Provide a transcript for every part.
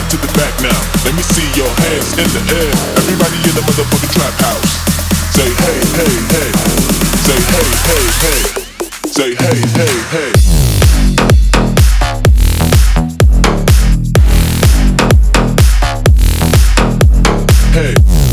front to the back now. Let me see your hands in the air. Everybody in the motherfucking trap house. Say hey, hey, hey. Say hey, hey, hey. Say hey, hey, hey. Hey.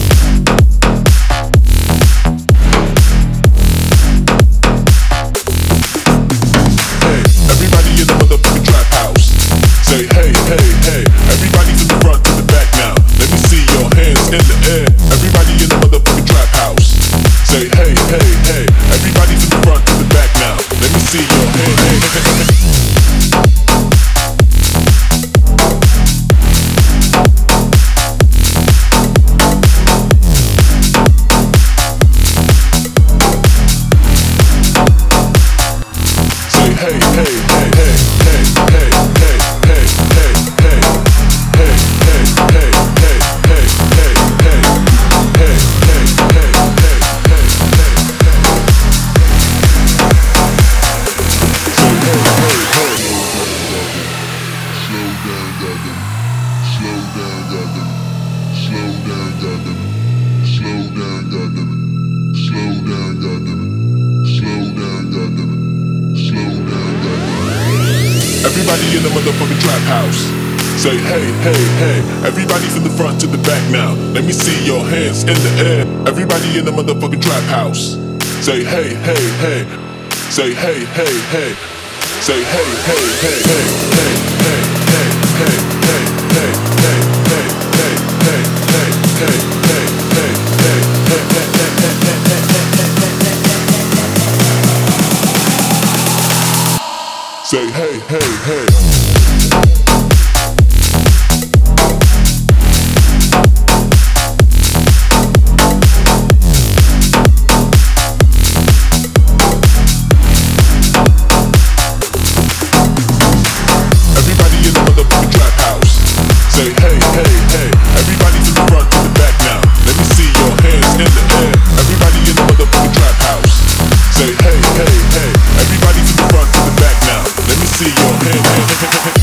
Hey, everybody in the motherfucking trap house. Say hey, hey, hey. Everybody to the front to the back now. Let me see your hands in the air. Everybody in the motherfucking trap house. Say hey, hey, hey. Everybody to the front to the back now. Let me see your hands. Hey, hey, hey, hey, hey, hey, hey, hey, hey, hey, hey, hey, hey, hey, hey, hey, hey, hey, hey, Everybody in the motherfucking trap house. Say hey, hey, hey. Everybody from the front to the back now. Let me see your hands in the air. Everybody in the motherfucking trap house. Say hey, hey, hey. Say hey, hey, hey. Say hey, hey, hey, hey, hey, hey, hey, hey, hey, hey, hey, hey, hey, hey, hey, hey, hey, say hey, hey, hey. Everybody in the motherfucking trap house. Say hey, hey, hey. Everybody to the front to the back now. Let me see your hands in the air. Everybody in the motherfucking trap house. Say hey, hey, hey. Everybody to the front to the back now. Let me see your hands.